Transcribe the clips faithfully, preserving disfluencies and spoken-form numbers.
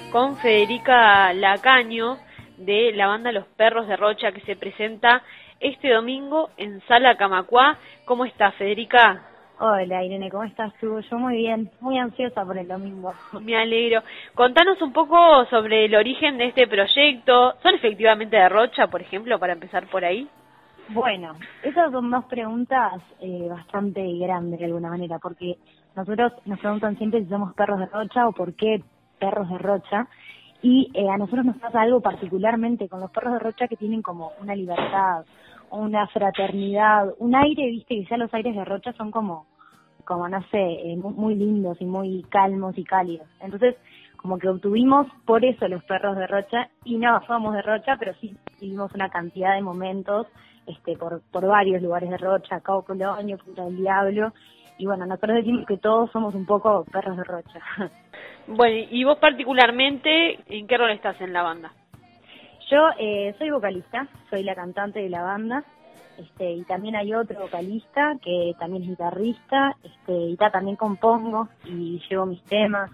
con Federica Lacaño de la banda Los Perros de Rocha, que se presenta este domingo en Sala Camacuá. ¿Cómo estás, Federica? Hola, Irene, ¿cómo estás tú? Yo muy bien, muy ansiosa por el domingo. Me alegro. Contanos un poco sobre el origen de este proyecto. ¿Son efectivamente de Rocha, por ejemplo, para empezar por ahí? Bueno, esas son dos preguntas eh, bastante grandes de alguna manera, porque nosotros nos preguntan siempre si somos perros de Rocha o por qué perros de Rocha, y eh, a nosotros nos pasa algo particularmente con los perros de Rocha que tienen como una libertad, una fraternidad, un aire, viste, que ya los aires de Rocha son como, como no sé, eh, muy, muy lindos y muy calmos y cálidos. Entonces, como que obtuvimos por eso los perros de Rocha, y no somos de Rocha, pero sí vivimos una cantidad de momentos este por por varios lugares de Rocha, Cabo Polonio, Punta del Diablo, y bueno, nosotros decimos que todos somos un poco perros de Rocha. Bueno, y vos particularmente, ¿en qué rol estás en la banda? Yo eh, soy vocalista, soy la cantante de la banda, este y también hay otro vocalista que también es guitarrista, este y ta, también compongo y llevo mis temas,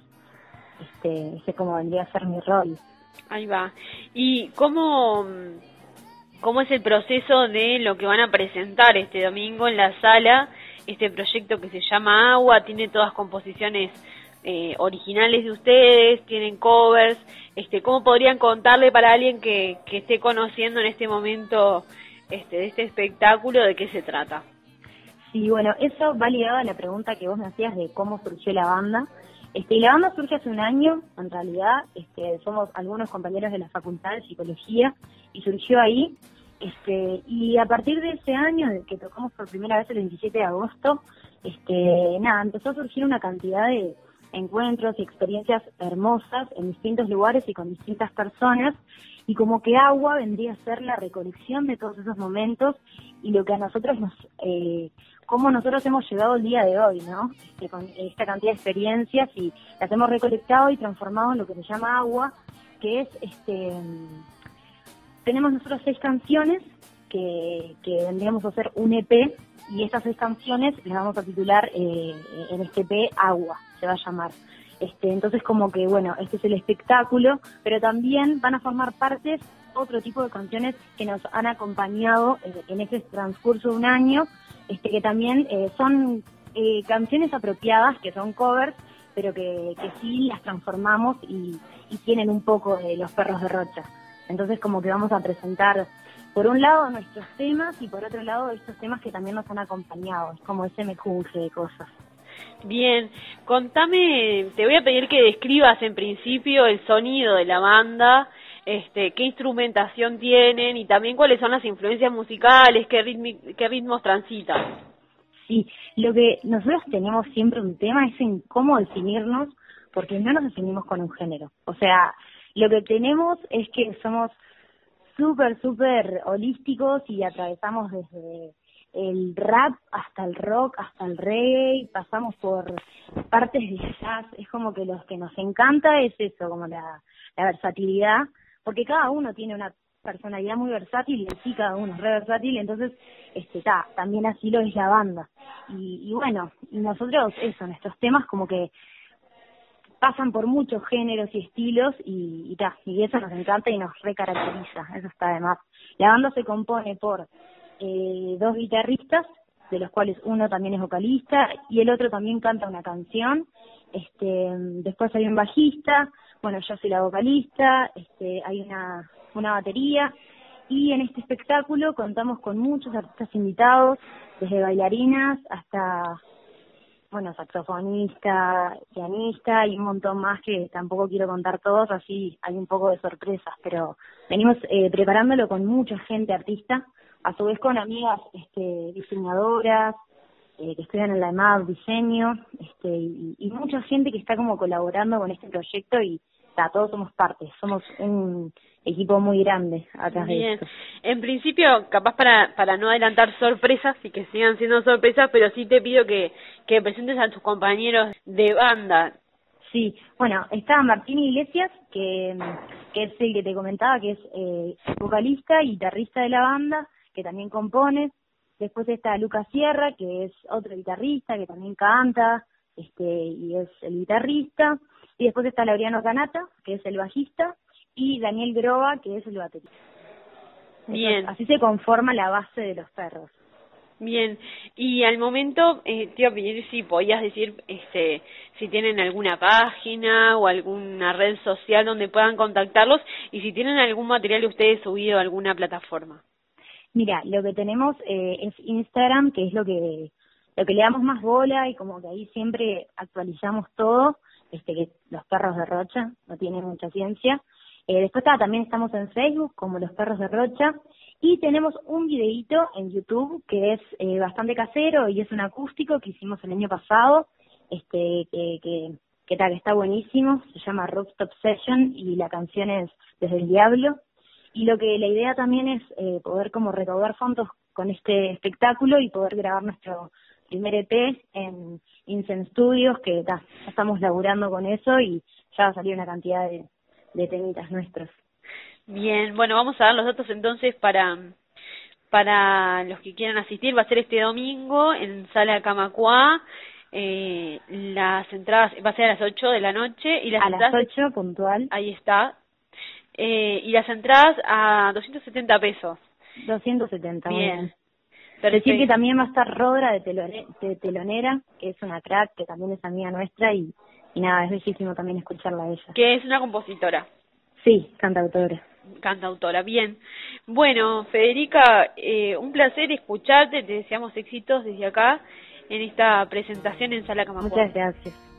este ese como vendría a ser mi rol. Ahí va. ¿Y cómo, cómo es el proceso de lo que van a presentar este domingo en la sala? Este proyecto que se llama Agua, tiene todas composiciones eh, originales de ustedes, tienen covers. Este, ¿cómo podrían contarle para alguien que, que esté conociendo en este momento este, de este espectáculo de qué se trata? Sí, bueno, eso va ligado a la pregunta que vos me hacías de cómo surgió la banda. Este, y la banda surge hace un año, en realidad, este, somos algunos compañeros de la Facultad de Psicología, y surgió ahí, este, y a partir de ese año, de que tocamos por primera vez el veintisiete de agosto, este, nada, empezó a surgir una cantidad de encuentros y experiencias hermosas en distintos lugares y con distintas personas, y como que Agua vendría a ser la recolección de todos esos momentos y lo que a nosotros nos, eh, cómo nosotros hemos llegado el día de hoy, ¿no? Este, con esta cantidad de experiencias, y las hemos recolectado y transformado en lo que se llama Agua, que es, este, tenemos nosotros seis canciones que, que vendríamos a hacer un E P, y estas seis canciones las vamos a titular eh, en este E P Agua, se va a llamar. Este, entonces como que, bueno, este es el espectáculo, pero también van a formar parte otro tipo de canciones que nos han acompañado eh, en este transcurso de un año, este que también eh, son eh, canciones apropiadas, que son covers, pero que, que sí las transformamos y, y tienen un poco de los perros de Rocha. Entonces como que vamos a presentar, por un lado, nuestros temas, y por otro lado, estos temas que también nos han acompañado, es como ese mejunje de cosas. Bien, contame, te voy a pedir que describas en principio el sonido de la banda, este, qué instrumentación tienen y también cuáles son las influencias musicales, qué, ritmi, qué ritmos transitan. Sí, lo que nosotros tenemos siempre un tema es en cómo definirnos, porque no nos definimos con un género. O sea, lo que tenemos es que somos súper, súper holísticos y atravesamos desde el rap hasta el rock, hasta el reggae, pasamos por partes de jazz. Es como que lo que nos encanta es eso, como la, la versatilidad, porque cada uno tiene una personalidad muy versátil, y sí, cada uno es re versátil, entonces este ta, también así lo es la banda. Y, y bueno, y nosotros eso, nuestros temas como que pasan por muchos géneros y estilos, y, y ta, y eso nos encanta y nos recaracteriza, eso está de más. La banda se compone por eh, dos guitarristas, de los cuales uno también es vocalista y el otro también canta una canción. Este, después hay un bajista, bueno, yo soy la vocalista, este, hay una, una batería, y en este espectáculo contamos con muchos artistas invitados, desde bailarinas hasta, bueno, saxofonista, pianista y un montón más que tampoco quiero contar todos, así hay un poco de sorpresas, pero venimos eh, preparándolo con mucha gente artista, a su vez con amigas este, diseñadoras, eh, que estudian en la EMAD diseño, este, y, y mucha gente que está como colaborando con este proyecto, y ta, todos somos parte, somos un equipo muy grande atrás Bien. de esto. En principio, capaz para para no adelantar sorpresas y que sigan siendo sorpresas, pero sí te pido que, que presentes a tus compañeros de banda. Sí, bueno, está Martín Iglesias, que, que es el que te comentaba, que es eh, vocalista y guitarrista de la banda, que también compone. Después está Lucas Sierra, que es otro guitarrista, que también canta, este y es el guitarrista. Y después está Laureano Canata, que es el bajista, y Daniel Groba, que es el baterista. Bien. Entonces, así se conforma la base de Los Perros. Bien, y al momento eh, te iba a pedir si podías decir este, si tienen alguna página o alguna red social donde puedan contactarlos y si tienen algún material ustedes subido a alguna plataforma. Mira, lo que tenemos eh, es Instagram, que es lo que lo que le damos más bola y como que ahí siempre actualizamos todo, este que Los Perros de Rocha, no tiene mucha ciencia. Eh, después está, también estamos en Facebook como Los Perros de Rocha y tenemos un videíto en YouTube que es eh, bastante casero y es un acústico que hicimos el año pasado, este que que que, tal, que está buenísimo, se llama Rooftop Session y la canción es Desde el Diablo. Y lo que la idea también es eh, poder como recaudar fondos con este espectáculo y poder grabar nuestro primer E P en Incense Studios, que ta, ya estamos laburando con eso y ya va a salir una cantidad de de temitas nuestros. Bien, bueno, vamos a dar los datos entonces para para los que quieran asistir. Va a ser este domingo en Sala Camacuá. Eh, las entradas va a ser a las ocho de la noche y las a entradas, las ocho puntual. Ahí está. Eh, y las entradas a doscientos setenta pesos. doscientos setenta. Bien. Perfecto. Decir que también va a estar Rodra de, telone, de Telonera, que es una crack, que también es amiga nuestra y Y nada, es bellísimo también escucharla a ella. Que es una compositora. Sí, cantautora. Cantautora, bien. Bueno, Federica, eh, un placer escucharte, te deseamos éxitos desde acá en esta presentación en Sala Camacuá. Muchas gracias.